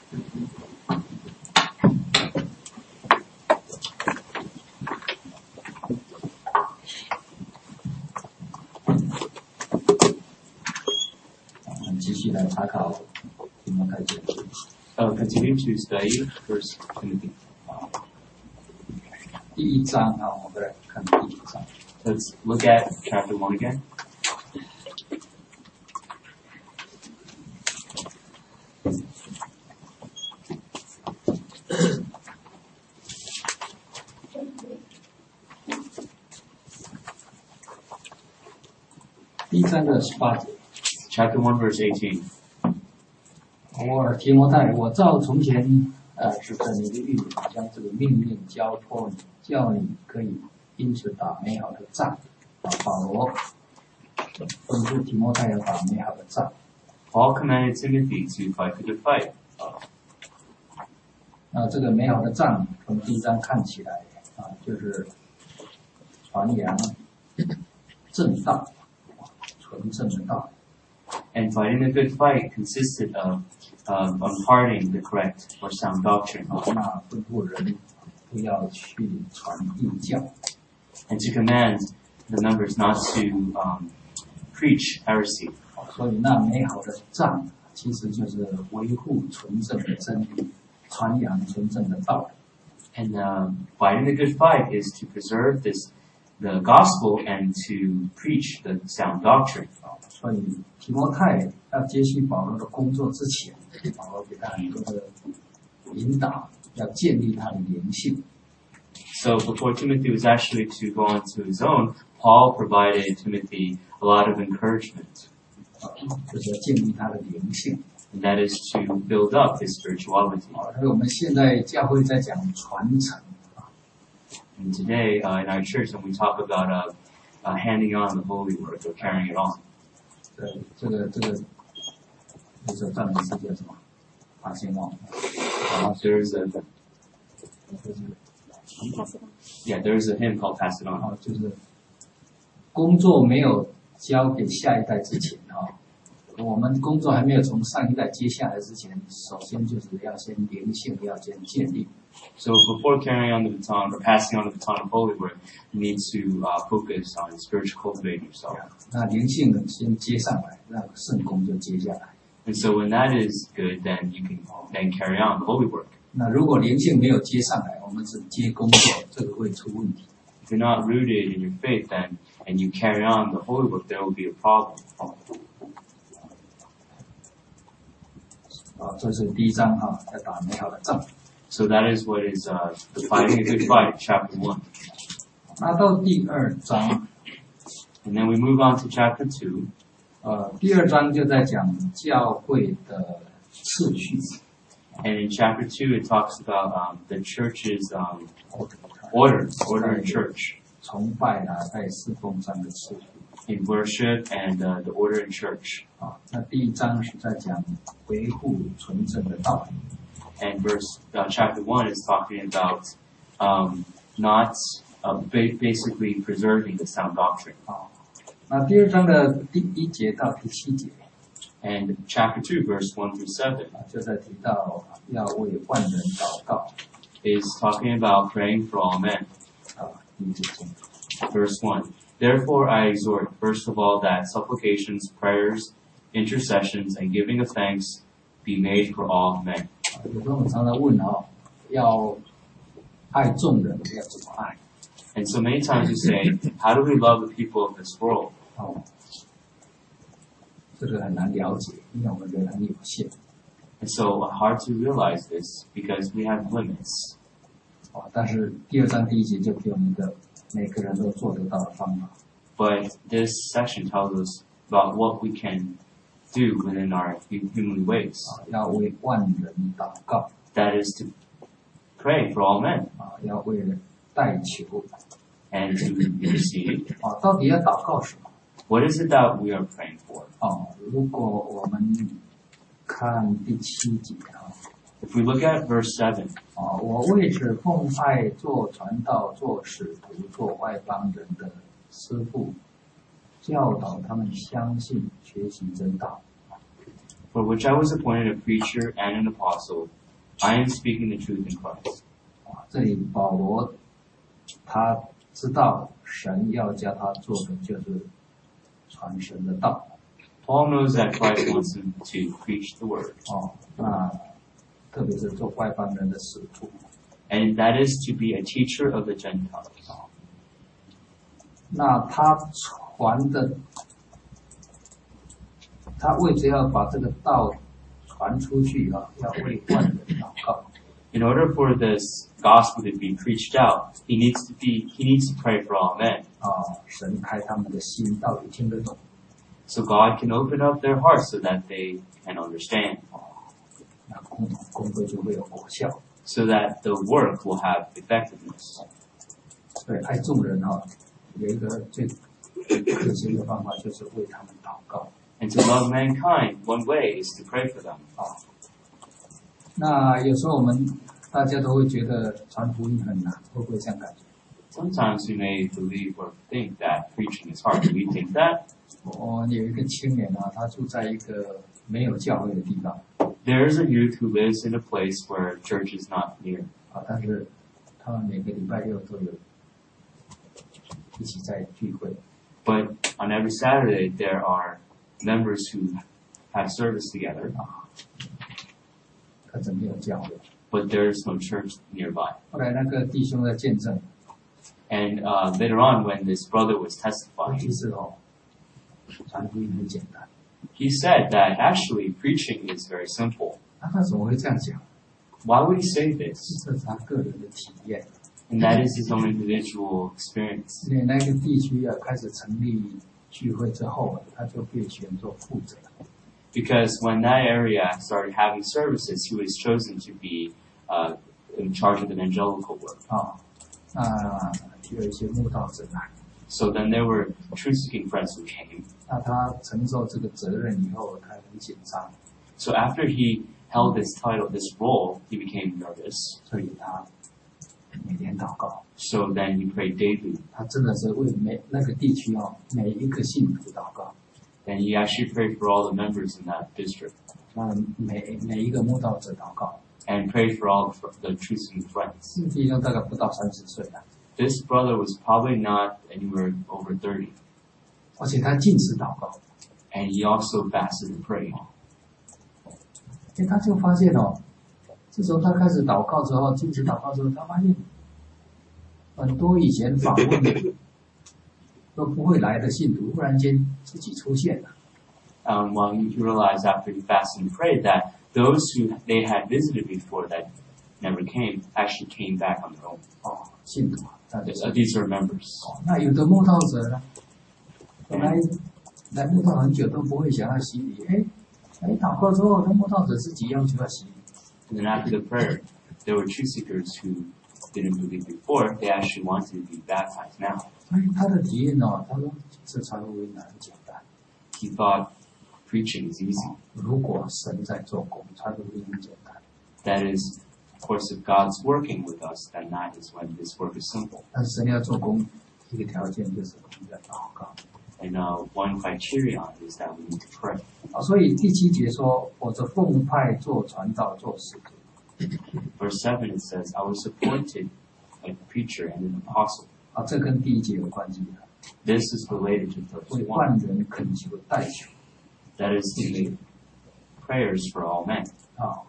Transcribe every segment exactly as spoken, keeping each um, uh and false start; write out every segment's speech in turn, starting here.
继续来查考提摩太前书。 Uh, continue to study First Timothy. 第一章啊，我们来看第一章。 Let's look at chapter one again. 第一章的十八节。 Chapter one, verse eighteen. 我提摩太，我照从前呃指着你的预言，将这个命令交托你，叫你可以因此打美好的仗。啊，保罗吩咐提摩太要打美好的仗。 Paul commanded Timothy to fight the good fight. 那这个美好的仗，从第一章看起来啊，就是传扬正道，纯正的道。 And fighting the good fight consisted of uh, imparting the correct or sound doctrine. 啊，那吩咐人不要去传异教。 And to command the members not to um, preach heresy. 所以那美好的仗，其实就是维护纯正的真理，传扬纯正的道理。 And uh, fighting the good fight is to preserve this, the gospel and to preach the sound doctrine. 所以提摩太要接续保罗的工作之前，保罗给他很多的引导，要建立他的灵性。 So before Timothy was actually to go on to his own, Paul provided Timothy a lot of encouragement. 就是要建立他的灵性。 And that is to build up his spirituality. 所以我们现在教会在讲传承。 And today uh, in our church, when we talk about uh, uh, handing on the holy word or carrying it on. 对，这个这个就是赞美诗叫什么？发现望。 Uh, there's a yeah, there's a hymn called "Pass It On." 啊，就是工作没有交给下一代之前啊，我们工作还没有从上一代接下来之前，首先就是要先灵性要先建立。 So before carrying on the baton or passing on the baton of holy word, you need to uh, focus on spiritual cultivating yourself. 那灵性先接上来，那圣工就接下来。 And so when that is good, then you can then carry on the holy work. 那如果灵性没有接上来，我们只接工作，这个会出问题。 If you're not rooted in your faith, then and you carry on the holy work, there will be a problem. 啊，这是第一章哈，要打美好的仗。 So that is what is uh, the fighting a good fight, chapter one. 那到第二章， And then we move on to chapter two. 呃，第二章就在讲教会的次序。 And in chapter two, it talks about um, the church's um, order, order in church. 崇拜啊，在侍奉上的次序。 In worship and uh, the order in church. 啊，那第一章是在讲维护纯正的道理。 And verse uh, chapter one is talking about um, not uh, ba- basically preserving the sound doctrine. 啊，那第二章的第一节到第七节。 And chapter two, verse one through seven, 啊，就在提到要为万人祷告。 is talking about praying for all men. 啊，第一节中。 Verse one. Therefore I exhort, first of all, that supplications, prayers, intercessions, and giving of thanks be made for all men. 有时候我们常常问哦，要爱众人，要怎么爱？ And so many times we say, how do we love the people of this world? 哦，这个很难了解，因为我们人很有限。 And so hard to realize this because we have limits. 哦，但是第二章第一节就给我们一个每个人都做得到的方法。 But this section tells us about what we can do within our humanly ways. 啊，要为万人祷告。 That is to pray for all men 啊，要为了代求。 and to receive. 啊，到底要祷告什么？ What is it that we are praying for? 哦，如果我们看第七节啊， If we look at verse seven, 啊，我为此奉派做传道、做使徒、做外邦人的师傅，教导他们相信、学习真道。 For which I was appointed a preacher and an apostle, I am speaking the truth in Christ. 啊，这里保罗他知道神要叫他做的就是传神的道。 Paul knows that Christ wants him to preach the word. 哦，那特别是做外邦人的使徒。 And that is to be a teacher of the Gentiles. 那他传的，他为着要把这个道传出去啊，要为万人祷告。 In order for this gospel to be preached out, he needs to be he needs to pray for all men. 啊，神开他们的心，到底听得懂。 So God can open up their hearts so that they can understand. 那工工作就会有果效。 So that the work will have effectiveness. 对，爱众人哈、啊，有一个最可行的方法就是为他们祷告。 And to love mankind, one way is to pray for them. 啊，那有时候我们大家都会觉得传福音很难，会不会这样感觉？ Sometimes we may believe or think that preaching is hard. Do we think that? 我有一个青年啊，他住在一个没有教会的地方 There is a youth who lives in a place where church is not near. 啊，但是他们每个礼拜六都有一起在聚会 But on every Saturday, there are members who have service together, 啊，可是没有教会。 but there is no church nearby. 后来那个弟兄在见证， And uh, later on, when this brother was 其 testifying, 实哦，传福音很简单。 he said that actually preaching is very simple. 那他怎么会这样讲？ Why would he say this? 这是他个人的体验。 And that is his own individual experience. 因为那个地区啊开始成立聚会之后，他就被选做负责。 Because when that area started having services, he was chosen to be uh, in charge of evangelical work. 啊，那有一些慕道者来， So then there were truth-seeking friends who came. 那他承受这个责任以后，他很紧张， So after he held this title, this role, he became nervous. 所以他每天祷告。 So then he prayed daily. 他真的是为每那个地区哦每一个信徒祷告， Then he actually prayed for all the members in that district 那每每一个慕道者祷告。 and prayed for all the, the truth-seeking friends. 这个弟兄大概不到三十岁了， This brother was probably not anywhere over thirty. 而且他禁食祷告， And he also fasted and prayed. 所以他就发现哦，自从他开始祷告之后，禁食祷告之后，他发现很多以前访问都不会来的信徒，忽然间自己出现了。 Um, well, he realized after he fasted and prayed that those who they had visited before that never came actually came back on their own. 哦，信徒啊，那就是 Uh, These are members. 哦，那有的慕道者呢，本来来慕道很久都不会想要洗礼，哎哎，祷告之后，那慕道者自己要求要洗礼。 And then after the prayer, there were truth seekers who didn't believe before. They actually wanted to be baptized now. 所以他的体验哦，他说这传福音很简单。 He thought preaching is easy. 如果神在做工，传福音很简单。 That is, of course, if God's working with us, then that is when this work is simple. 但是神要做工，一个条件就是我们要祷告。 And uh, one criterion is that we need to pray. 啊，所以第七节说，我这奉派做传道做使徒。 Verse seven, it says, I was appointed a preacher and an apostle. 啊，这跟第一节有关系的， This is related to verse 为 one. 万人恳求代求。 That is to make prayers for all men. 啊，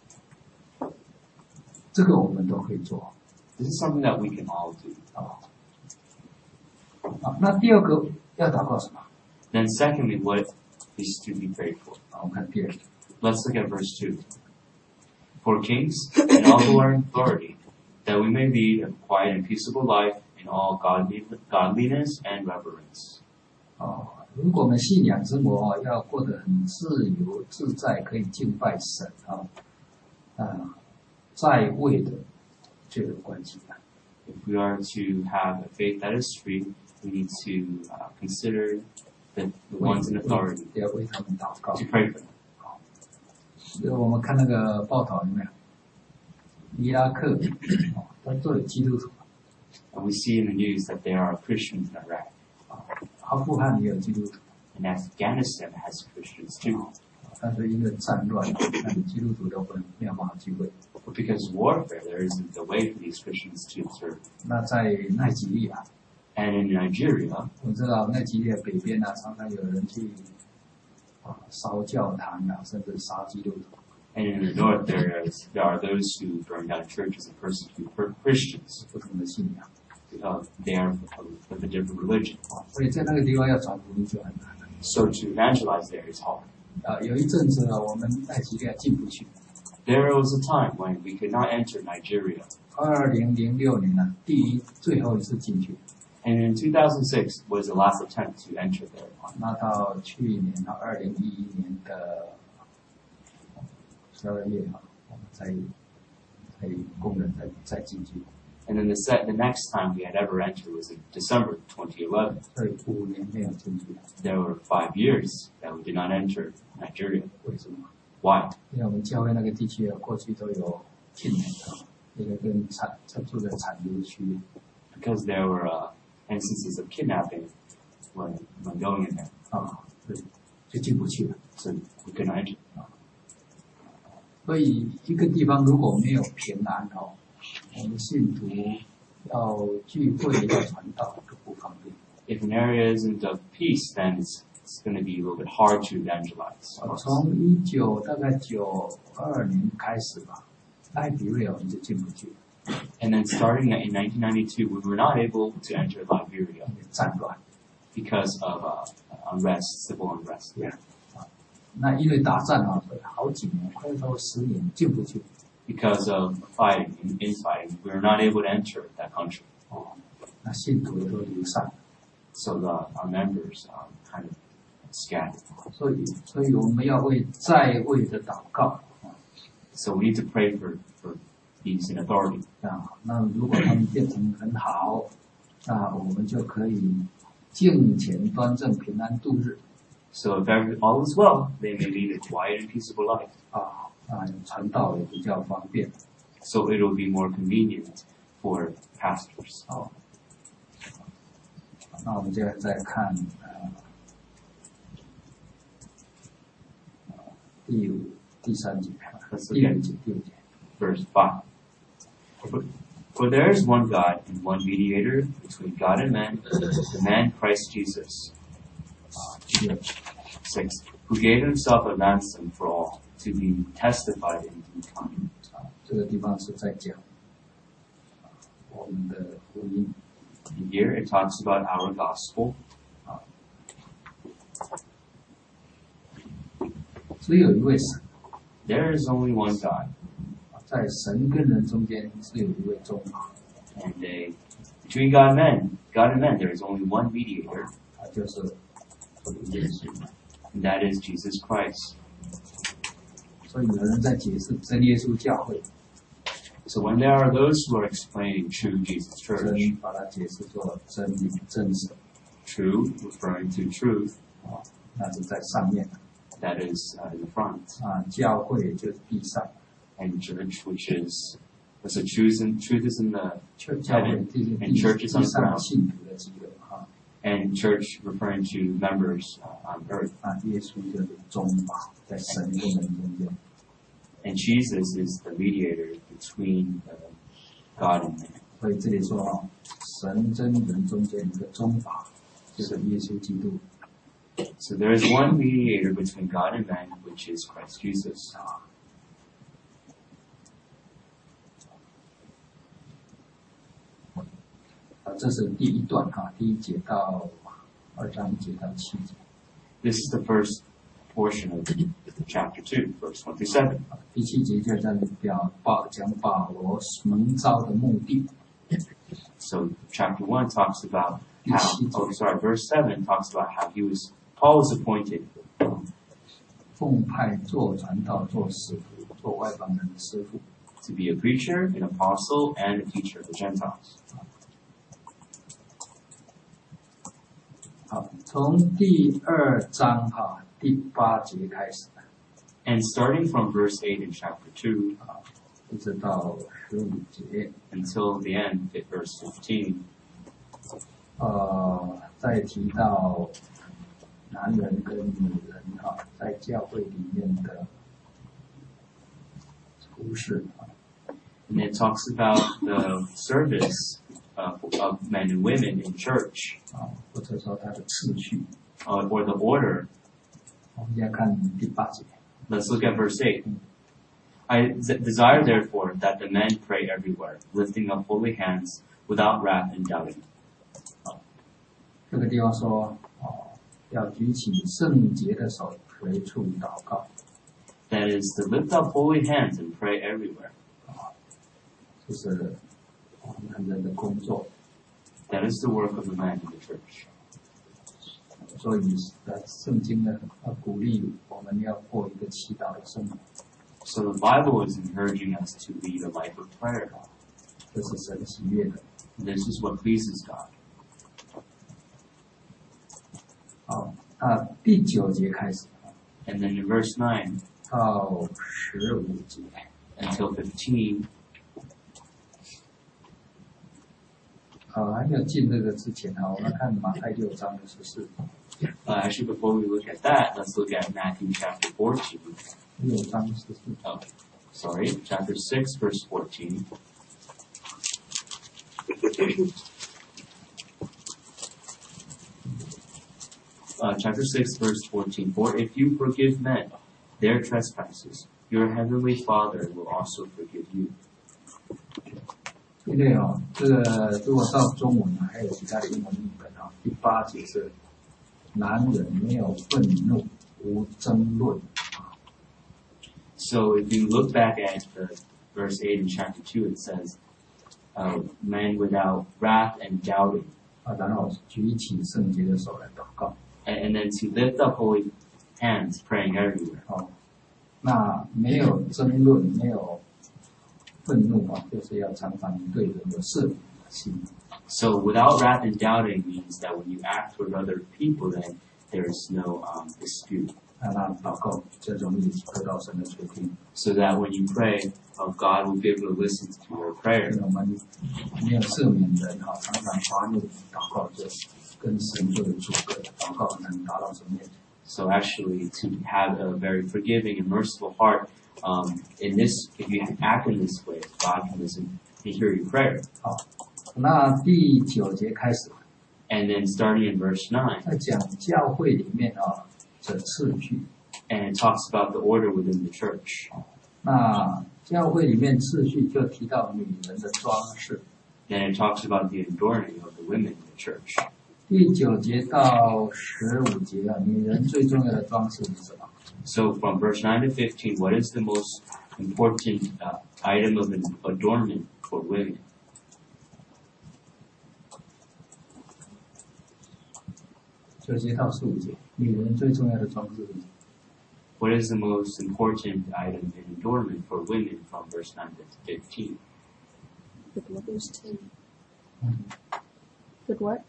这个我们都可以做。 This is something that we can all do. 啊，啊，那第二个要祷告什么？ Then secondly, what is to be prayed for? 啊，我们看第二个。 Let's look at verse two. For kings and all who are in authority, that we may lead a quiet and peaceable life in all godly, godliness and reverence. 哦，如果我们信仰生活哦，要过得很自由自在，可以敬拜神啊，啊，在位的就有关系的。 If we are to have a faith that is free, we need to uh, consider the, the ones in authority 要为他们祷告。 to pray for them. 所以我们看那个报道有没有？伊拉克哦，他都有基督徒 And we see in the news that there are Christians in Iraq. 啊，阿富汗也有基督徒， And Afghanistan has Christians too. 但是因为战乱，那你基督徒都不能没有办法聚会。 But because of warfare, there isn't a way for these Christians to serve. 那在奈及利亚， And in Nigeria, 我知道奈及利亚北边啊，常常有人去啊烧教堂啊，甚至杀基督徒。 and in the north, there is there are those who burn down churches and persecute Christians. 不同的信仰， Uh, they are of, of a different religion. 所以在那个地方要传福音就很难了。 So to evangelize there is hard. 啊，有一阵子呢，我们奈及利亚进不去。 There was a time when we could not enter Nigeria. 二零零六年呢，第一最后一次进去。 And in two thousand six was the last attempt to enter there. 那到去年到二零一一年的十二月啊，我们才才工人再再进去。 And then the set, the next time we had ever entered was in December twenty eleven. 所以五年没有进去。 There were five years that we did not enter Nigeria. 为什么？ Why? 因为我们教会那个地区啊，过去都有禁联啊，一个跟产特殊的产油区。 Because there were uh, instances of kidnapping when, when going in there. 啊，对，就进不去了。 So we could not enter. 所以一个地方如果没有平安哦，我们信徒要聚会要传道都不方便。 If an area isn't of peace, then it's, it's going to be a little bit hard to evangelize. 从一九大概九二年开始吧，赖比瑞我们就进不去， And then starting in nineteen ninety-two, we were not able to enter Liberia 因为战乱。 because of uh, unrest, civil unrest. Yeah. 那因为打仗啊，所以好几年，快到十年进不去。 Because of fighting and infighting, we were not able to enter that country. 哦，那信徒都流散了， So the, our members um, kind of scattered. 所以所以我们要为在位的祷告。 So we need to pray for, for peace and authority. 啊，那如果他们变成很好，那我们就可以敬虔端正、平安度日。 So if every, all is well, they may lead a quiet and peaceable life. 啊啊，传道也比较方便。 So it will be more convenient for pastors. 好，那我们接着再看呃第五、第三节，第五节、第五节。 Verse five. For, for there is one God and one mediator between God and men, the man Christ Jesus. 啊，第六节。 Six. Who gave himself a ransom for all, to be testified in due time. 啊，这个地方是在讲啊我们的福音。 And here it talks about our gospel. 啊，只有一位神。 There is only one God. 在神跟人中间是有一位中保， And they, between God and men, God and men, there is only one mediator, 啊，就是我们耶稣。 and that is Jesus Christ. 所以有人在解释真耶稣教会， So when there are those who are explaining true Jesus 真 Church, 把它解释作真理、真神， true referring to truth, 啊，那是在上面 that is uh, in the front, 啊，教会就是地上， and church, which is, so truth, in, truth is in the, 教教会就是地 and church is on 地 the 上 ground, 信徒的基友啊， and church referring to members uh, on earth. 啊，耶稣就是中保，在神跟人中间， And Jesus is the mediator between uh, God and man. 所以这里说啊，神跟人中间一个中保，就是耶稣基督 So there is one mediator between God and man, which is Christ Jesus. 啊。啊，这是第一段哈，第一节到二章一节到七节。 This is the first portion of chapter two, verse one through seven. 啊，第七节就在表保讲保罗蒙召的目的。 So chapter one talks about how, oh sorry, verse seven talks about how he was, Paul was appointed 奉派做传道、做使徒、做外邦人的师傅。 to be a preacher, an apostle, and a teacher of the Gentiles. 好，从第二章哈第八节开始 And starting from verse eight in chapter two 啊，一直到十五节， until the end at verse fifteen, 呃，再提到男人跟女人哈、啊、在教会里面的服事啊。 And it talks about the service uh, of men and women in church, 啊，或者说它的次序。 uh, or the order. 我们现在看第八节。 Let's look at verse eight. I desire, therefore, that the men pray everywhere, lifting up holy hands without wrath and doubting. 这个地方说，哦，要举起圣洁的手，随处祷告。 That is to lift up holy hands and pray everywhere. 啊，这是男人的工作。 That is the work of the man in the church. 所以，在圣经呢，要鼓励我们要过一个祈祷的生活。 So the Bible is encouraging us to lead a life of prayer. 这是神喜悦的。 This is what pleases God. 好，那第九节开始。 And then in verse nine 到十五节 until fifteen. 好，还没有进这个之前啊，我们看马太六章的十四。 Uh, actually, before we look at that, let's look at Matthew chapter fourteen. 六章十四。 Oh, sorry, chapter six, verse fourteen. Uh, chapter six, verse fourteen. For if you forgive men their trespasses, your heavenly Father will also forgive you. 因为哦，这个如果到中文啊，还有其他的英文译本啊，第八节是男人没有愤怒，无争论。 So if you look back at the verse eight in chapter two, it says, uh, men without wrath and doubting. 啊，然后举起圣洁的手来祷告。 And, and then to lift up holy hands, praying everywhere. 哦，那没有争论，没有愤怒啊，就是要常常对人有赦免的心。 So without wrath and doubting means that when you act toward other people, then there is no um, dispute. 啊，那祷告就容易得到神的垂听。 So that when you pray, uh, God will be able to listen to your 因 prayer. 为我们没有赦免人哈，常常发怒祷告就跟神就有阻隔，祷告很难达到神面前。 So actually, to have a very forgiving and merciful heart, um, in this, if you act in this way, God can listen and hear your prayer. 好，那第九节开始， And then starting in verse nine, 在讲教会里面啊的次序。 and it talks about the order within the church. 那教会里面次序就提到女人的装饰。 Then it talks about the adorning of the women in the church. 第九节到十五节啊，女人最重要的装饰是什么？ So from verse nine to fifteen, what is the most important uh, item of an adornment for women? 九节到十五节，女人最重要的装饰是什么？ What is the most important item in adornment for women from verse nine to fifteen? Good works too. 嗯 Good works.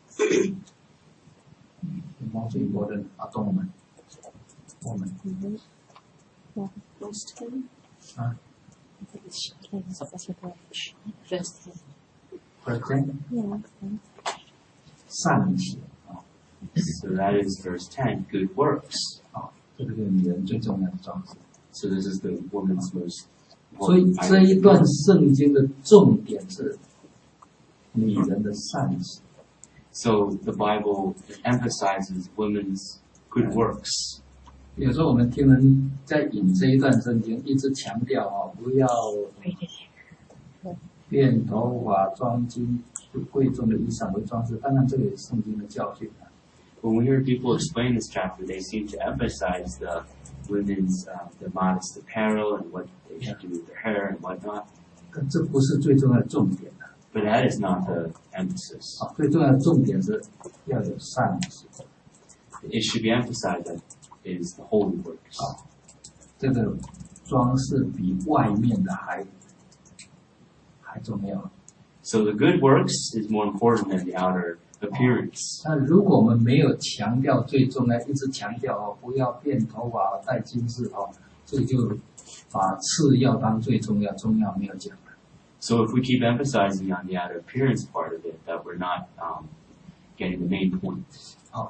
The most important adornment, woman. Mm-hmm. Yeah. Verse ten. 啊 I think it's okay. So that's good works. Verse ten. First thing, Yeah. Okay. 善行啊 So that is verse ten, good works. 啊，这个是女人最重要的装饰。 So this is the woman's most 所以 important 这一 item. 段圣经的重点是女人的善行。 So the Bible emphasizes women's good works. 有时候我们听人在引这一段圣经，一直强调啊，不要 Read it. 变头发、装金、贵重的衣裳为装饰。当然，这个也是圣经的教训啊。 When we hear people explain this chapter, they seem to emphasize the women's uh, the modest apparel and what they should do with their hair and whatnot. 但这不是最重要的重点啊！ But that is not the emphasis. 啊，最重要的重点是要有善行。 It should be emphasized that it is the holy works. 啊，这个装饰比外面的还还重要。 So the good works is more important than the outer appearance. 那如果我们没有强调最重要，一直强调哦，不要变头发、戴金饰哦，这个就把次要当最重要，重要没有讲。 So if we keep emphasizing on the outer appearance part of it, that we're not um, getting the main point. 哦，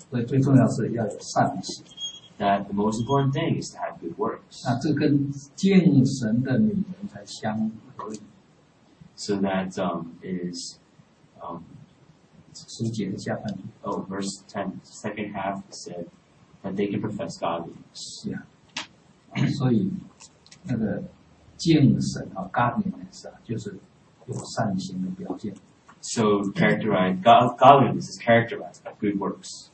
所以最重要是要有善行。 That the most important thing is to have good works. 那这跟敬神的女人才相合理。 So that um, is um, 十节的下半句。 oh, verse ten, second half said that they can profess godliness. 是啊，所以那个敬神啊 ，godliness 啊，就是有善行的表现。 So characterized God, godliness is characterized by good works.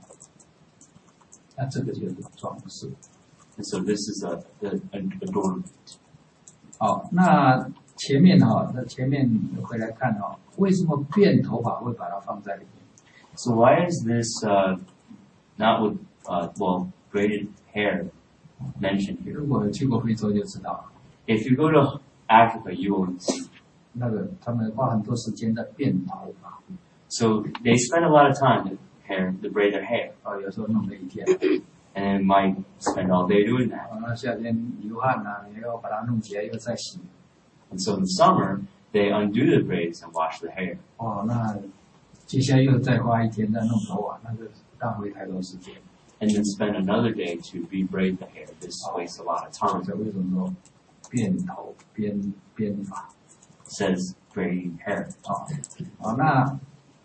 那这个就是装饰。 And so this is a, a an adornment. 好，那前面哈，那前面回来看哈，为什么辫头发会把它放在里面？ So why is this uh, not with uh, well braided hair mentioned here? 如果有去过非洲就知道了， If you go to Africa, you will see. 那个他们花很多时间在辫头发， So they spend a lot of time to hair to braid their hair, 啊，有时候弄了一天， and might spend all day doing that. 啊，那夏天流汗呐、你要把它弄起来又再洗， And so in summer, they undo the braids and wash the hair. 哦，那接下来又再花一天再弄头发，那个浪费太多时间。 And then spend another day to re-braid the hair. This wastes a lot of 所 time. 以为什么说辫头编编发？ It says braiding hair. 啊，好，那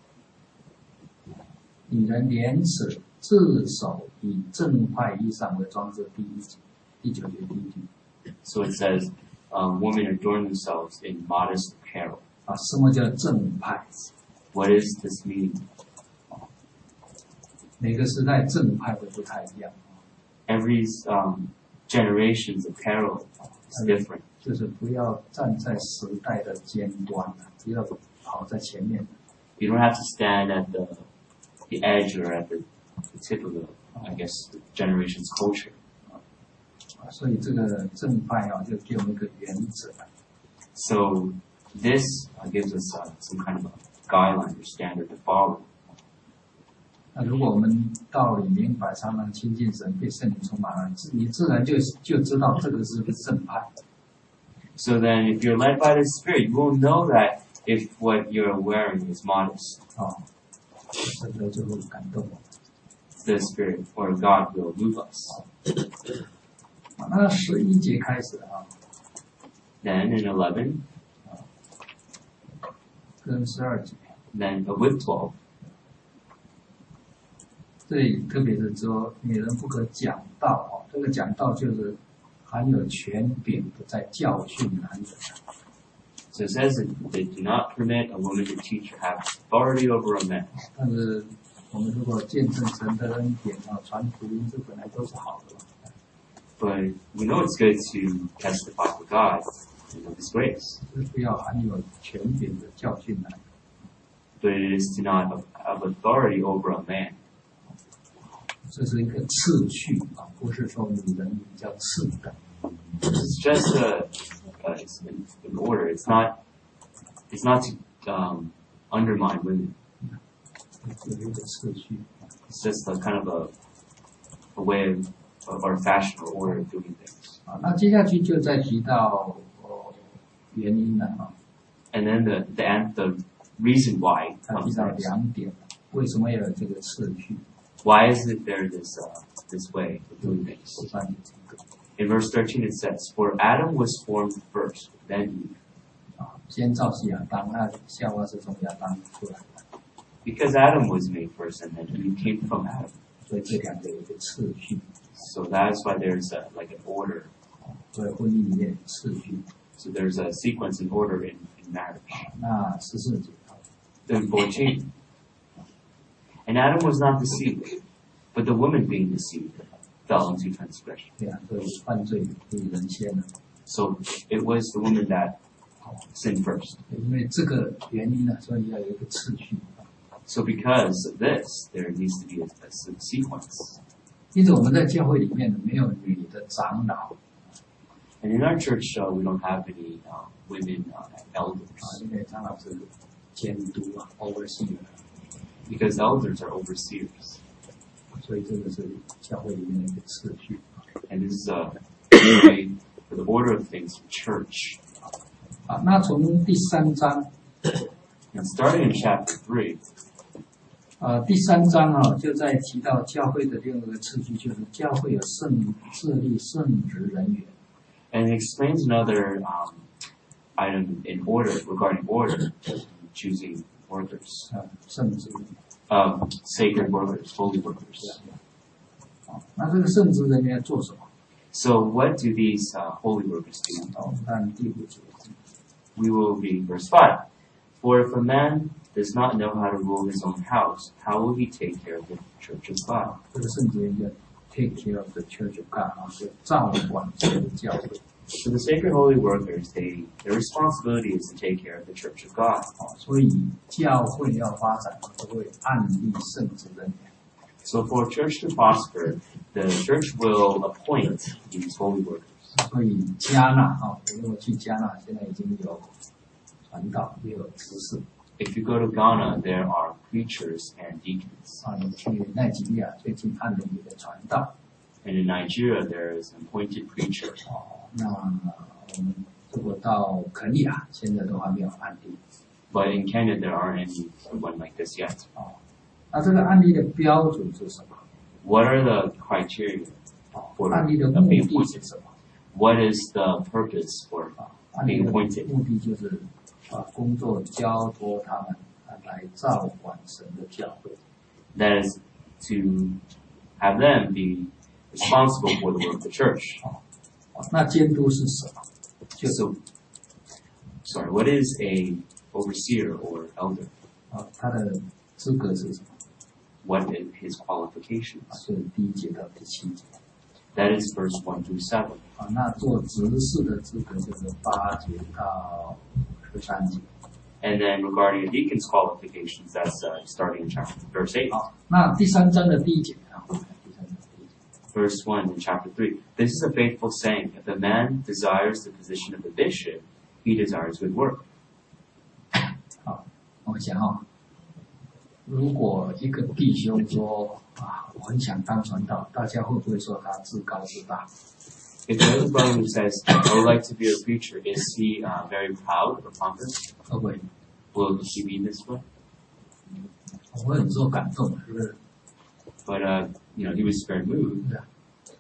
女人廉耻自守，以正派衣裳为装饰。第一节，第九节第一句 So it says, um, women adorn themselves in modest apparel. 啊，什么叫正派？ What is this meaning? 每个时代正派都不太一样， Every um, generation's apparel is different. 就是不要站在时代的尖端，不要跑在前面。 You don't have to stand at the the edge or at the, the tip of the, I guess, the generation's culture. 啊，所以这个正派啊，就给我们一个原则。 So this uh, gives us uh, some kind of a guideline or standard to follow. 那如果我们道理明白，常常亲近神，被圣灵充满了，自你自然就就知道这个是个正派。 So then if you're led by the Spirit, you will know that if what you're wearing is modest, 啊，这个就会感动我。 the Spirit or God will move us. 啊，那十一节开始啊， Then in eleven, 跟十二节， then uh, with twelve, 这里特别是说女人不可讲道啊，这个讲道就是含有权柄的在教训男人。 so it says that they do not permit a woman to teach or have authority over a man. 但是我们如果见证神的恩典啊，传福音，这本来都是好的嘛。 But we know it's good to testify for God and of His grace. 就是不要含有权柄的教训男人。 But it is to not have authority over a man. 这是一个次序啊，不是说女人比较次等。 It's just a, uh, it's an, an order. It's not, it's not to um, undermine women. 有一个次序。 It's just a kind of a, a way of, or a fashion or order of doing things. 啊，那接下去就再提到哦原因了啊， And then the, the, an- the reason why 他提 comes 到 next. 两点，为什么要有这个次序？ Why is it there this, uh, this way of doing things? 第三点这个 In verse thirteen it says, For Adam was formed first, then Eve. 啊，先造是亚当，那夏娃是从亚当出来的， Because Adam was made first and then Eve came from Adam. 所以这两个有一个次序， So that's why there's a, like an order. 所以婚姻里面有次序。 So there's a sequence and order in, in marriage. 那十四节啊， Then fourteen. And Adam was not deceived, but the woman being deceived fell into transgression. 对啊，所以犯罪女人先了， So it was the woman that sinned first. 因为这个原因呢，所以要有一个次序。 So because of this, there needs to be a, a sequence. 因此我们在教会里面呢，没有女的长老 And in our church, uh, we don't have any uh, women uh, 啊， elders 因为长老是监督啊，overseer， because elders are overseers. 所以这个是教会里面的一个次序。 And this is a way for the order of things for church. 啊，那从第三章 And starting in chapter three, 呃，第三章啊，就在提到教会的另外一个次序，就是教会有圣设立圣职人员。 And it explains another um, item in order, regarding order, choosing workers. 啊，圣职人员。 Um, sacred workers, holy workers. 啊，那这个圣职人员做什么？ So what do these uh, holy workers do? 好，我们看第五节。 We will read verse five. For if a man does not know how to rule his own house, how will he take care of the church of God? 这个圣职人员 take care of the church of God 啊，就照管这个教会。 So the sacred holy workers, they their responsibility is to take care of the church of God. 啊，所以教会要发展，就会按立圣职人员。 So for a church to prosper, the church will appoint these holy workers. 所以加纳啊，如果去加纳，现在已经有传道，也有执事 If you go to Ghana, there are preachers and deacons. 啊。你去奈及利亚，最近按了一个传道 And in Nigeria, there is an appointed preacher. 哦。那我们如果到肯尼亚，现在都还没有按立 But in Kenya, there aren't anyone like this yet. 哦。那这个按立的标准是什么？ What are the criteria 哦， for 按立的 uh, 目 being 的是 appointed? 什么？ What is the purpose for 啊，按立 being 的 appointed? 目的就是把工作交托他们，啊来照管神的教会。 That is to have them be responsible for the work of the church. 哦，那监督是什么？就 So, sorry, what is a overseer or elder? 啊，他的资格是什么？ What is his 啊， qualifications? 是第一节到第七节。 That is verse one through seven. 啊，那做执事的资格就是八节到十三节。 And then regarding a deacon's qualifications, that's uh, starting in chapter verse eight. 好，那第三章的第一节啊，第三章的第一节。 Verse one in chapter three. This is a faithful saying. If a man desires the position of a bishop, he desires good work. 好，我们讲哈，如果一个弟兄说啊，我很想当传道，大家会不会说他自高自大？ If there is a brother who says, I would like to be a preacher, is he uh, very proud or pompous? 会不会？ Will he be this way? 我会很受感动，是不是？ But, uh, you know, he was very moved. 对啊。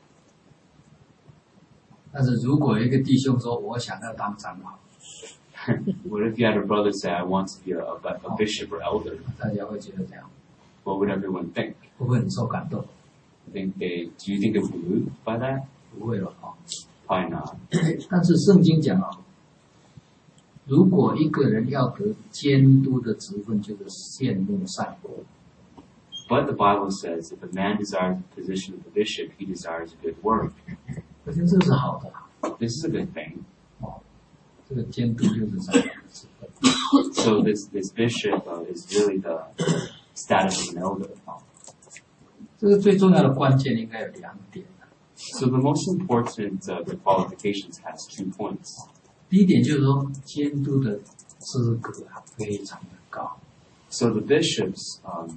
但是如果一个弟兄说我想要当长老， What if you had a brother say, I want to be a, a, a bishop or elder? 大家会觉得这样， What would everyone think? 会不会很受感动？ I think they, do you think they would be moved by that? 不会了啊。 Probably not. 但是圣经讲啊，如果一个人要得监督的职分，就是羡慕善果。 But the Bible says, if a man desires the position of a bishop, he desires a good work. 可是这是好的啊 This is a good thing. 哦，这个监督就是善果的职分。 So this, this bishop uh, is really the status of an elder. 这个最重要的关键应该有两点。 So the most important uh, the qualifications has two points. 第一点就是说，监督的资格啊非常的高。 So the bishop's um,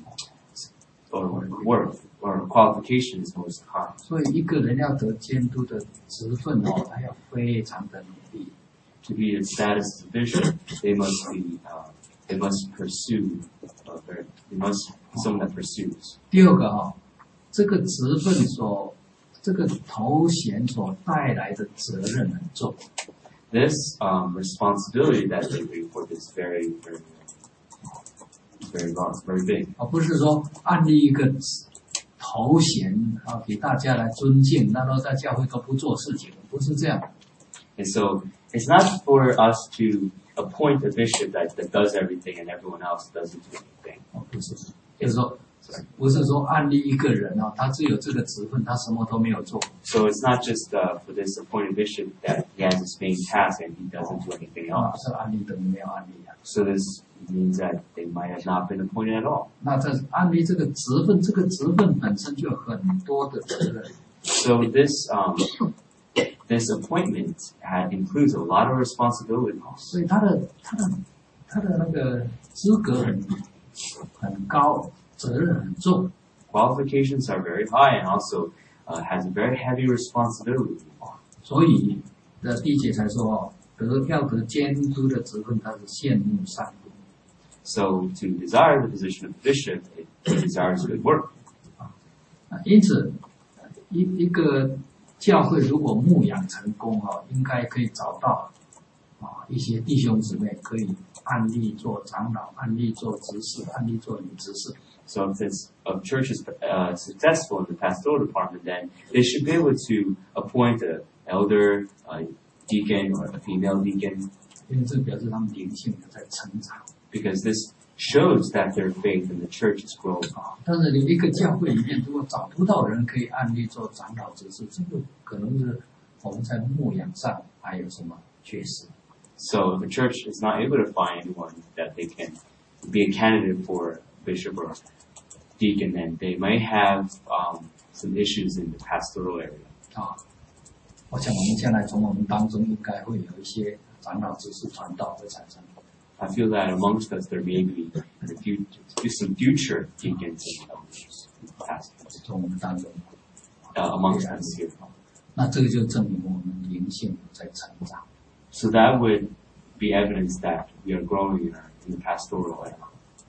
or worth or qualification is most high. 所以一个人要得监督的职分哦，他要非常的努力。 To be in status as a bishop, they must be uh, they must pursue. Uh, very, they must be someone that pursues. 第二个哈、哦，这个职分所这个头衔所带来的责任很重。 This um, responsibility that they bring forth is very, very, very large, very big. 而不是说按立一个头衔啊，给大家来尊敬，那都在教会都不做事情，不是这样。 And so it's not for us to appoint a bishop that, that does everything and everyone else doesn't do anything. 哦，不是，就是说，不是说按立一个人啊，他只有这个职分，他什么都没有做。 So it's not just uh, for this appointed bishop that he has this main task and he doesn't do anything 啊， else. 这按立等于没有按立啊。 So this means that they might have not been appointed at all. 那这按立这个职分，这个职分本身就有很多的责任。 So this um, this appointment had, includes a lot of responsibilities. 所以他的他的他的那个资格很很高，责任很重。 Qualifications are very high and also uh, has a very heavy responsibility. 所以的第一节才说哦，得要得监督的职分，他是羡慕善果。 So to desire the position of bishop, it, it desires good work. 啊，因此一一个教会如果牧养成功哈，应该可以找到啊一些弟兄姊妹可以按例做长老，按例做执事，按例做女执事。 So if this a church is uh, successful in the pastoral department, then they should be able to appoint an elder, a deacon, or a female deacon, 因为这表示他们灵性有在成长 because this shows that their faith in the church is growing. 啊。但是你一个教会里面如果找不到人可以按例做长老执事，这个可能是我们在牧养上还有什么缺失。 So if the church is not able to find anyone that they can be a candidate for bishop or deacon, then they may have um, some issues in the pastoral area. 啊，我想我们将来从我们当中应该会有一些长老执事传道会产生。 I feel that amongst us there may be in the future, some future deacons and elders, pastors 从我们当中， uh, amongst us here. 那这个就证明我们灵性在成长。 So that would be evidence that we are growing in, our, in the pastoral area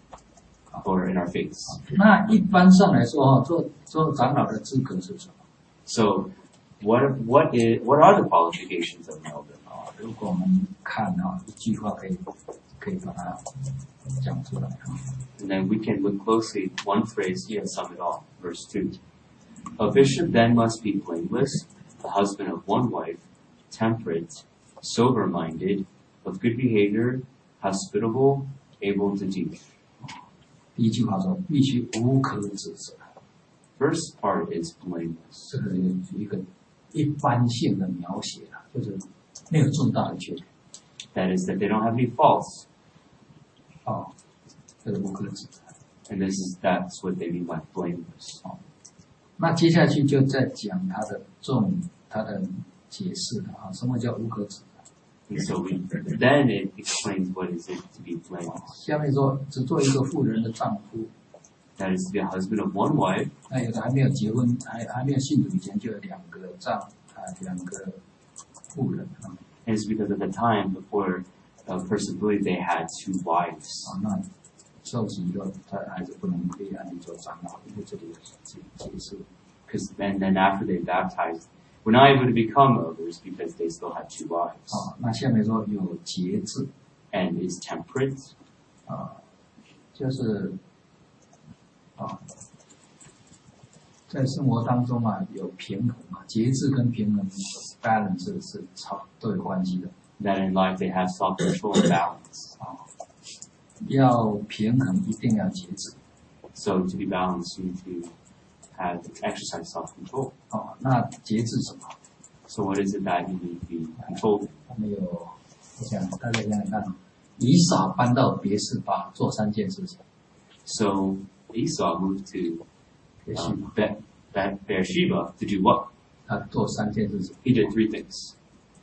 or in our faith. 那一般上来说哈，做做长老的资格是什么？ So what what is what are the qualifications of an elder? 啊，如果我们看啊，一句话可以可以把它讲出来啊。 And then we can look closely at one phrase here and sum it all. Verse two. A bishop then must be blameless, the husband of one wife, temperate, sober-minded, of good behavior, hospitable, able to teach. 第一句话说必须无可指责， First part is blameless. 这个是一个一般性的描写啊，就是没有重大的缺点 That is that they don't have any faults. 啊，这个无可指责。 And this is that's what they mean by blameless. 那接下去就在讲他的重他的解释了啊，什么叫无可指责？ And so we, then it explains what is it to be blameless. 下面说只做一个妇人的丈夫， That is to be a husband of one wife. 那有的还没有结婚，还还没有信主以前就有两个丈啊两个妇人啊， And it's because at the time before a person believed they had two wives. 啊那受洗以后他还是不能可以按理做长老，因为这里有解解释。 Because and then after they baptized, we're not able to become elders because they still had two wives. 啊，那下面说有节制 And is temperate. 啊，就是啊，在生活当中啊有平衡啊，节制跟平衡 balance 是是超都有关系的 That in life they have self-control and balance. 啊，要平衡一定要节制 So to be balanced, you need to have exercise self-control. 啊，那节制什么？ So what is it that you need to be controlled? 我们有，我想大家想想看，以扫搬到别是巴做三件事情， So Esau moved to 别是 um, 巴 Be- Be- Beersheba to do what? 他做三件事情。 He did three things.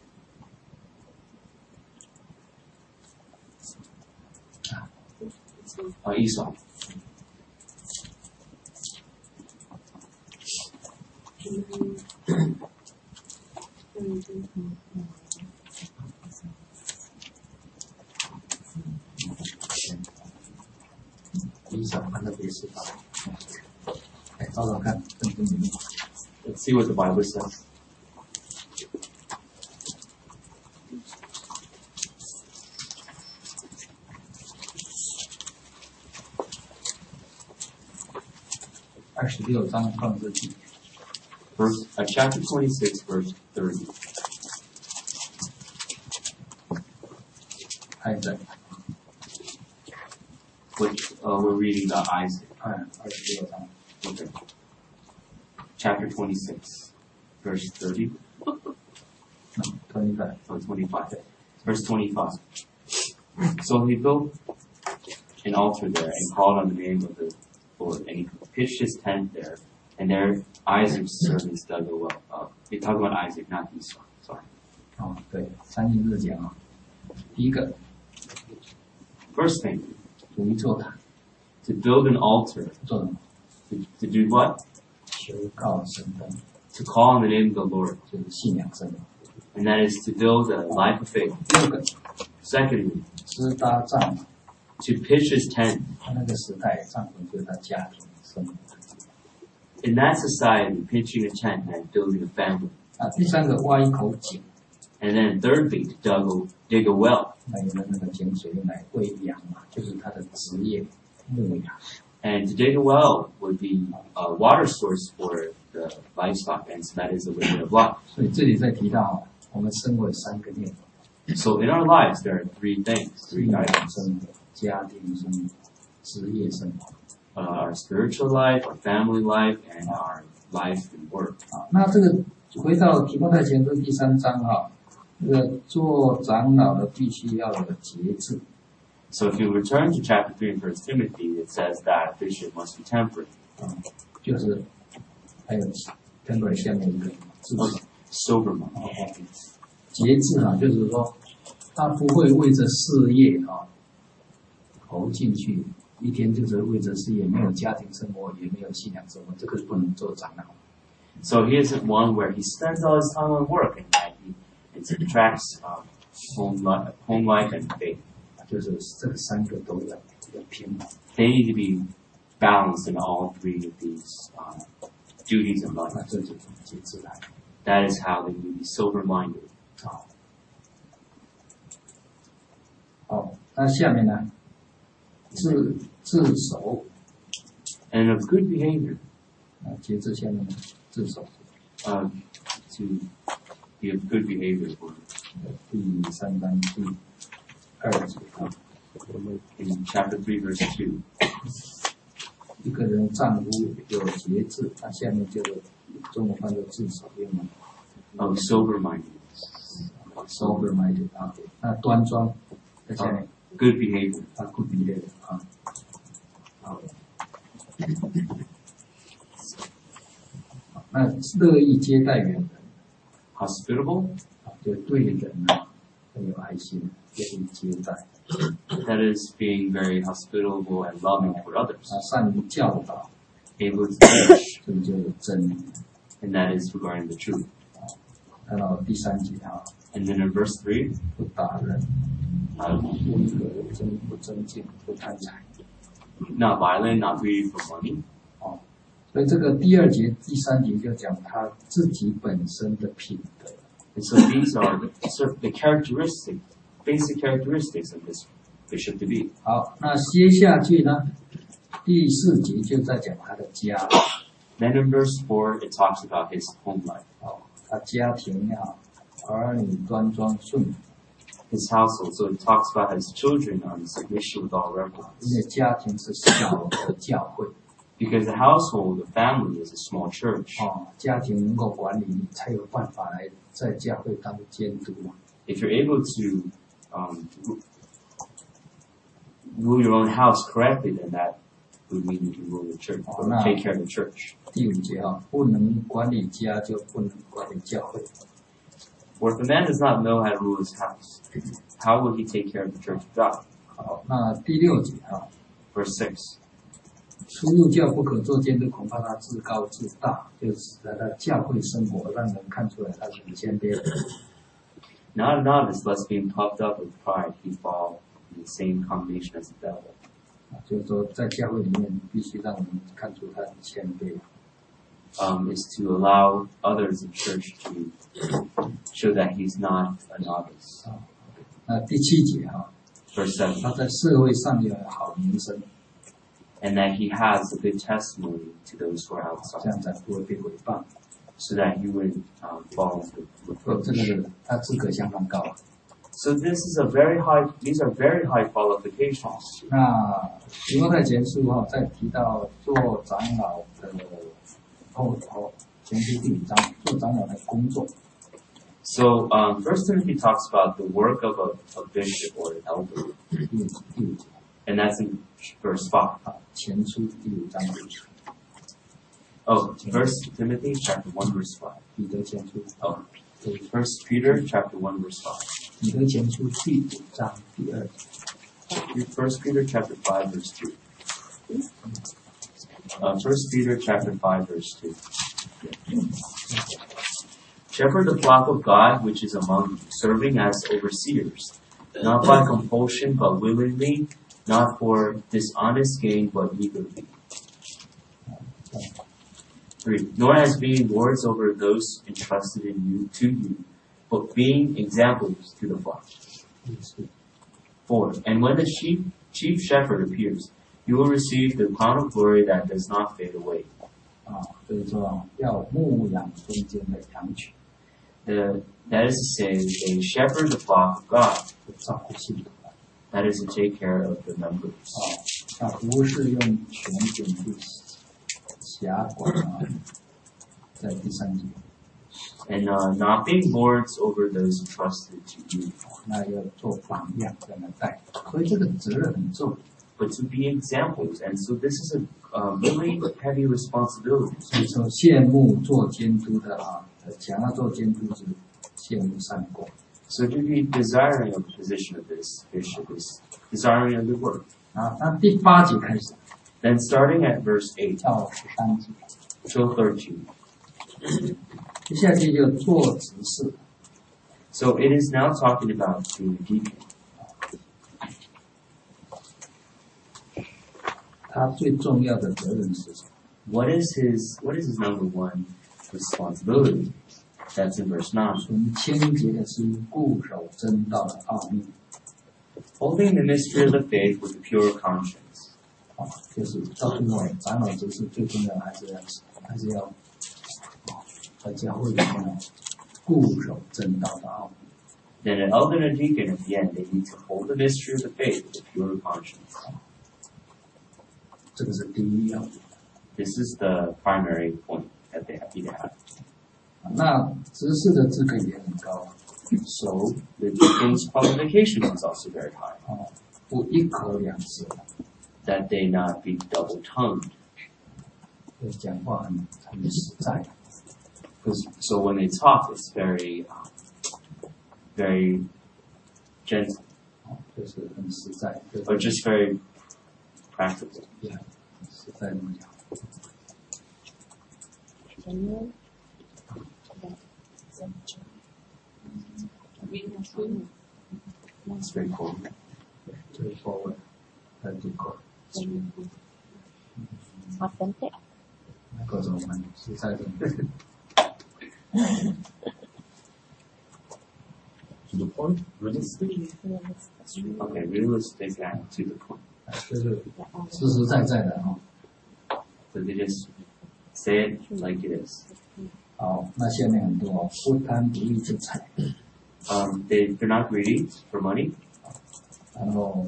啊 Uh, Esau. 以扫搬到别是巴，哎，找找看圣经里面。 Let's see what the Bible says. 二十六章创世纪 Verse, uh, chapter twenty-six, verse thirty. 还在 Which uh, we're reading about Isaac. 看二十六章， Okay. Chapter twenty-six, verse thirty. 嗯，吞在 Oh, twenty-five. Verse twenty-five. So he built an altar there and called on the name of the Lord, and he pitched his tent there, and there Isaac's servants dug a well. Uh, you're talking about Isaac, not Esau. Sorry. 哦，对，三件事讲啊，第一个 First thing, 主一座坛 to build an altar. 做什么？ To, to do what? 求告神灯， To call on the name of the Lord. 就是信仰神灯。 And that is to build a life of faith. 第二个 Secondly, 支搭帐， to pitch his tent. 他那个时代，帐篷就是他家庭生活。 In that society, pitching a tent meant building a family. 啊，第三个挖一口井， And then thirdly, to dig a, dig a well. 那有的那个井水用来喂养嘛，就是他的职业牧养。 And to dig a well would be a water source for the livestock, and so that is the way of life. 所以这里在提到，我们生活有三个内容： So in our lives, there are three things, 职 three 业 items. 生活、家庭生活、职业生活。 Uh, our spiritual life, our family life, and our life and work. 啊，那这个回到提摩太前书第三章哈，这个做长老的必须要有节制。 So if you return to chapter three in First Timothy, it says that a bishop must be temperate, 啊，就是还有 temper 下面一个字 or sober-minded. 啊，节制啊，就是说他不会为着事业啊投进去，一天就是为着事业，没有家庭生活，也没有信仰生活，这个不能做长老。 So he isn't one where he spends all his time on work and that he it subtracts um, home life, home life and faith. 就是这个三个都要要平衡。 They need to be balanced in all three of these um, duties in 那 life. 这就是节制来。 That is how they need to be sober-minded. 好，好，那下面呢？自自守 And of good behavior, 啊，节制下面呢，自守 um, to be of good behavior. 第三章第二节啊， In chapter three, verse two, 一个人丈夫有节制，那下面就是中文翻作自守，用吗 of sober-minded. ？sober minded 啊，那端庄在下面 Good behavior. 啊，不比类的啊，好，那乐意接待远人。 Hospitable, 啊，就对人呢很有爱心，愿意接待， that is being very hospitable and loving toward others. 啊，善于教导， Able to teach, 这个就是真理。 and that is regarding the truth. 看到第三节啊， And then in verse three, 不打人， uh, 温和，真不争竞，不贪财。 not violent, not greedy for money. 哦，所以这个第二节、第三节就讲他自己本身的品德。 And so these are the, cer- the characteristics, basic characteristics of this bishop to be. 好，那接下去呢，第四节就在讲他的家， Then in verse four, it talks about his home life, 哦，他家庭啊，儿女端庄顺服， his household. So it talks about his children are in submission with all 因 reverence. 为家庭是小的教会。 Because the household, the family, is a small church. 哦，家庭能够管理，你才有办法来在教会当监督嘛。 If you're able to um, ru- rule your own house correctly, then that would mean you can rule the church, Oh, or no. take care of the church. 第五节啊，不能管理家，就不能管理教会。 For if a man does not know how to rule his house, how will he take care of the church of God? 好，那第六节啊， Verse six. 出入教不可做监督，恐怕他自高自大，就使得他教会生活让人看出来他是很谦卑的。 Not a novice, lest being puffed up with pride, he fall in the same combination as the devil. 啊，就是说在教会里面必须让人看出他很谦卑。 Um, is to allow others in church to show that he's not a novice. 啊，那第七节啊， Verse seven. 他在社会上有好名声， And that he has a good testimony to those who are 这 outside, 样才不会被诽谤。 so that he would um, fall into 哦，这 reproach. 个他资格相当高啊。 So this is a very high, these are very high qualifications. 那提摩太前书哈，在提到做长老的后头，前书第五章做长老的工作， So um, First Timothy talks about the work of a, a bishop or an elder, 第五第五节 and that's in verse five. 啊，前书第五章 Oh, First Timothy chapter one verse five. 彼得前书 Oh, First Peter chapter one verse five. 彼得前书第五章第二节， First Peter chapter five verse two. Uh, First Peter chapter five verse two. Shepherd the flock of God which is among you, serving as overseers, not by compulsion but willingly, not for dishonest gain, but eagerly. Three, nor as being lords over those entrusted in you to you, but being examples to the flock. Four, and when the chief, chief shepherd appears, you will receive the crown of glory that does not fade away. 啊，所以说要牧养中间的羊群， The, that is to say, they shepherd the flock of God. 照顾信徒。 That is to take care of the members. 啊，那不是用权柄去辖管啊，在第三节， And uh, not being lords over those entrusted to you, 那要做榜样这样的带，所以这个责任很重。 but to be examples. And so this is a uh, really heavy responsibility. 所以说，羡慕做监督的啊，想要做监督是羡慕善果。 So to be desiring of the position of this bishop is desiring a good work. 啊，那第八节开始 Then starting at verse eight 到十三节， till thirteen. 接下去就做执事。 So it is now talking about being a deacon. 他最重要的责任是什么？ What is his what is his number one responsibility? That's in verse nine. 从千节的是固守真道的奥秘 Holding the mystery of the faith with a pure conscience. 啊，就是到最后长老执事最重要的还是要还是要啊，在教会里面呢固守真道的奥秘。 Then an elder and a deacon at the end, they need to hold the mystery of the faith with a pure conscience. 这个是第一要点。 This is the primary point that they have to have. 那执事的资格也很高 So the deacon's qualification is also very high. 啊，不一口两舌， That they not be double-tongued. 讲话很很实在。 Because, so when they talk, it's very, um, very gentle, 啊，就是很实在，就是 or just very practical. 实在那么讲。 genuine, Straightforward. 最后的在这个 authentic, 各种很实在的。 To the point, realistic. realistic, Okay, realistic and to the point. 就是实实在在的哈。 So they just say it like it is. 好，那下面很多不贪不义之财， Um, they, they're not greedy for money. 然后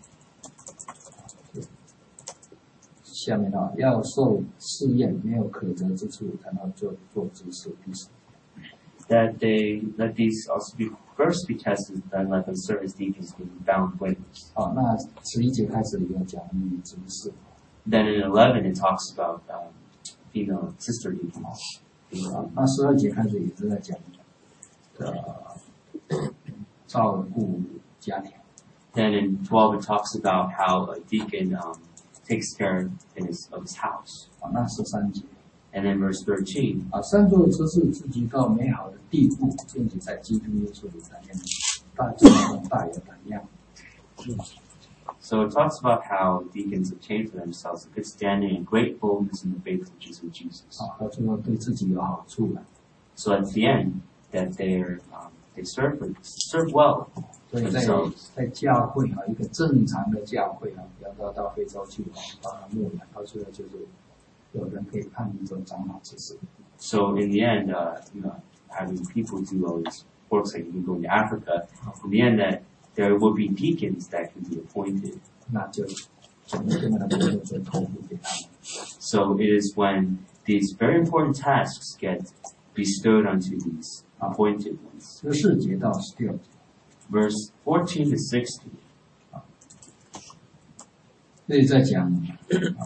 下面啊要受试验，没有可责之处，才能做做执事。第十 That they let these also be first be tested, then let them serve as deacons being found blameless. 好，那十一节开始有讲女执事， Then in eleven it talks about um, female sister deacons. 啊，那十二节开始也是在讲呃照顾家庭。 Then in twelve it talks about how a deacon um, takes care in his, of his house. 啊，那十三节 And then verse thirteen, 啊，善作之事自己到美好的地步，并且在基督耶稣里胆量大这种大有胆量。 so it talks about how deacons obtain for themselves a good standing and great boldness in the faith which is in Jesus. 啊，到最后对自己有好处了。 So at the end, that they're um, they serve for, serve well 所以 for 在 themselves. 在教会啊，一个正常的教会啊，不要到到非洲去啊，帮他牧养，到最后就是有人可以判一种长老之事。 So in the end, uh, you know, having people do all these works like you can go into Africa, in the end that there will be deacons that can be appointed. 那就整个根本的工作就托付给他们。 So it is when these very important tasks get bestowed onto these appointed ones. 十四节到十六节， Verse fourteen to sixteen. 这里在讲。啊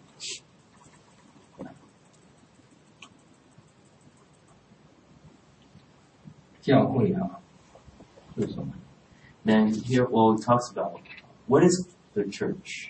教会啊，是什么？ Then here, well, it talks about what is the church.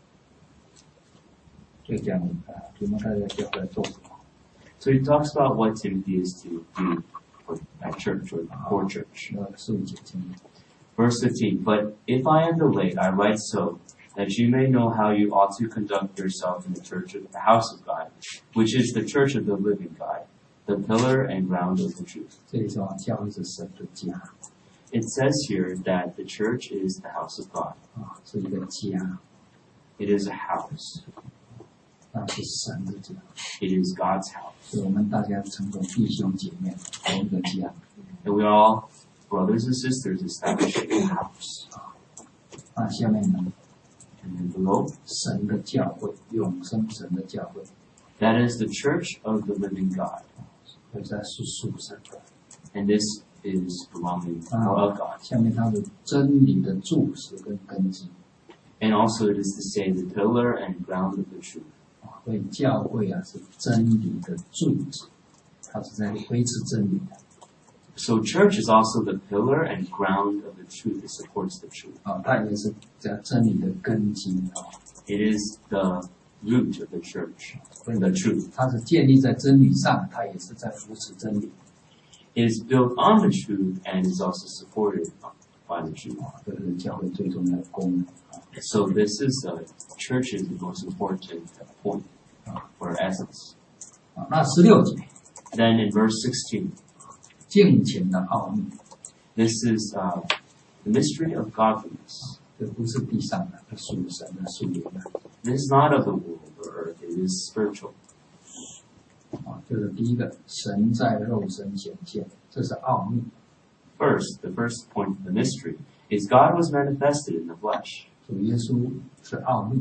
就讲啊，提摩太在教会做什么？ So he talks about what Timothy is to do for at church or for church. 那十五节经文， Verse fifteen, but if I am delayed, I write so that you may know how you ought to conduct yourself in the church of the house of God, which is the church of the living God, the pillar and ground of the truth. 这里说教会是神的家 It says here that the church is the house of God. 啊，是一个家， It is a house. 那是神的家， It is God's house. 所以我们大家成为弟兄姐妹同一个家 And we all, brothers and sisters, establish a house. 那下面呢， And then below, 神的教会，永生神的教会， that is the church of the living God. 会在是属神的。 And this is belonging 啊 or of God. 下面它的真理的柱石跟根基 And also it is to say the pillar and ground of the truth. 啊，所以教会啊是真理的柱子，它是在维持真理的 So church is also the pillar and ground of the truth. It supports the truth. 啊，它也是在真理的根基啊， It is the root of the church, 所以 the truth. 它是建立在真理上，它也是在扶持真理 It is built on the truth and is also supported by the truth. 啊，这是教会最重要的功能啊。 So this is the church's most important point or essence. 啊，那十六节 Then in verse sixteen, 敬虔的奥秘， this is uh, the mystery of godliness. 这不是地上的，是属神的、属灵的 This is not of the world or earth, it is spiritual. 啊。就是第一个，神在肉身显现，这是奥秘。 First, the first point of the mystery is God was manifested in the flesh. 主耶稣是奥秘，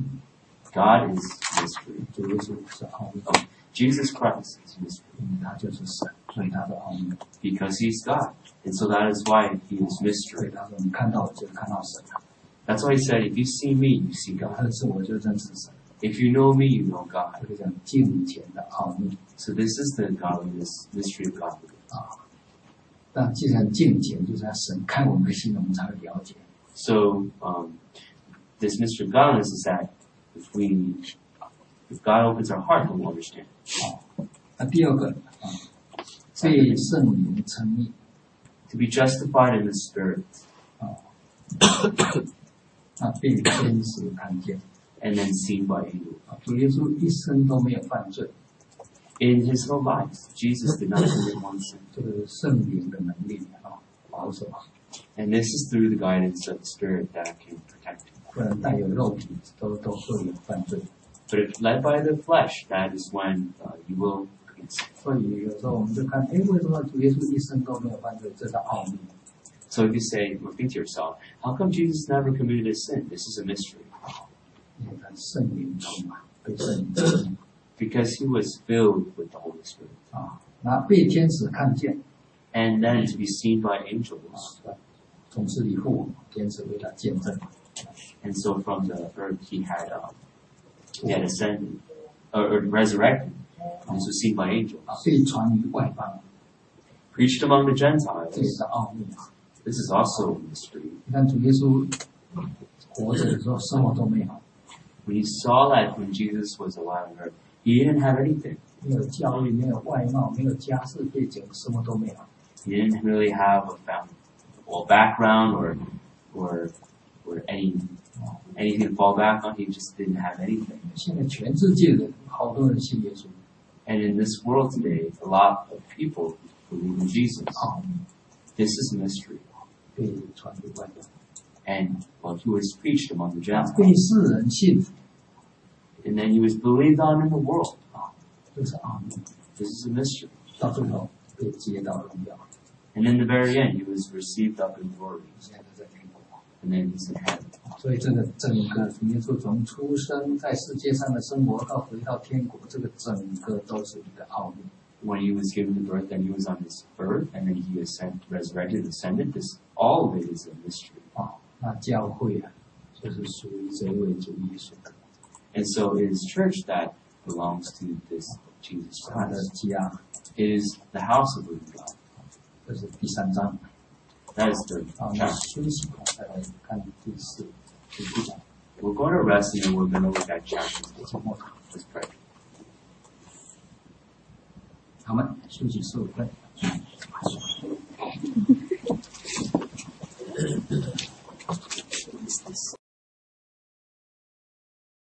God is mystery. 主耶稣是奥秘， Oh, Jesus Christ is mystery 因为他就是神，所以他的奥秘。 because he's God. And so that is why he is 所以 mystery. 他说：“你看到我就看到神了， That's why he said, if you see me, you see 你 God. 认识我就认识神。 If you know me, you know God. 这个叫敬虔的奥秘 So this is the godliness, mystery of godliness. 啊。但既然敬虔，就是要神开我们的心，我们才会了解。 So um, this mystery of godliness is that if we, if God opens our heart, then we'll understand. 啊，那第二个啊，被圣灵称义 To be justified in the Spirit 啊，那被天使看见 and then seen by angels. 啊。主耶稣一生都没有犯罪， In his whole life, Jesus did not commit one sin. 这个是圣灵的能力啊，保守啊， And this is through the guidance of the Spirit that can protect him. 不然带有肉体都都会有犯罪。 But if led by the flesh, that is when uh, you will commit sin. 所以有时候我们就看，哎，为什么主耶稣一生都没有犯罪？这是奥秘。 So if you say, or think to yourself, how come Jesus never committed a sin? This is a mystery. 因为他圣灵充满，被圣灵充满 Because he was filled with the Holy Spirit. 啊，那被天使看见 And then to be seen by 啊 angels. ， 从此以后天使为他见证 And so from the earth he had, uh, he had ascended, or, or resurrected. And this was seen by angels. 啊，被传于外邦， Preached among the 这也 Gentiles. 是奥秘啊。 This is also a mystery. 你看主耶稣活着的时候，什么都没有， We saw that when Jesus was alive on earth, he didn't have anything. 没有教育，没有外貌，没有家世背景，什么都没有。 He didn't really have a found, well, background or, or, or any, anything to fall back on. He just didn't have anything. 现在全世界的好多人信耶稣， And in this world today, a lot of people believe in Jesus. 奥秘 This is a mystery. 被传于外邦， And well, he was preached among the 被 Gentiles. 世人信 And then he was believed on in the world. 啊，这是奥秘。 This is a mystery. 到最后被接到荣耀， And in the very end, he was received up in glory. 现在在天国。 And then he's in heaven. 所以这个整个主耶稣从出生在世界上的生活到回到天国，这个整个都是一个奥秘。 When he was given the birth, then he was on this earth, and then he ascended, resurrected, ascended. This, all of it is a mystery. 啊，那教会啊，就是属于这位主耶稣的， And so it is church that belongs to this Jesus 他的 Christ. 家。 It is the house of the living God. 这是第三章。 That is the 啊，那 chapter. 休息后再来看第四、第五章。 We're going to rest, and then we're going to look at chapter 节 four. 目 Let's pray. 好吗？休息十五分。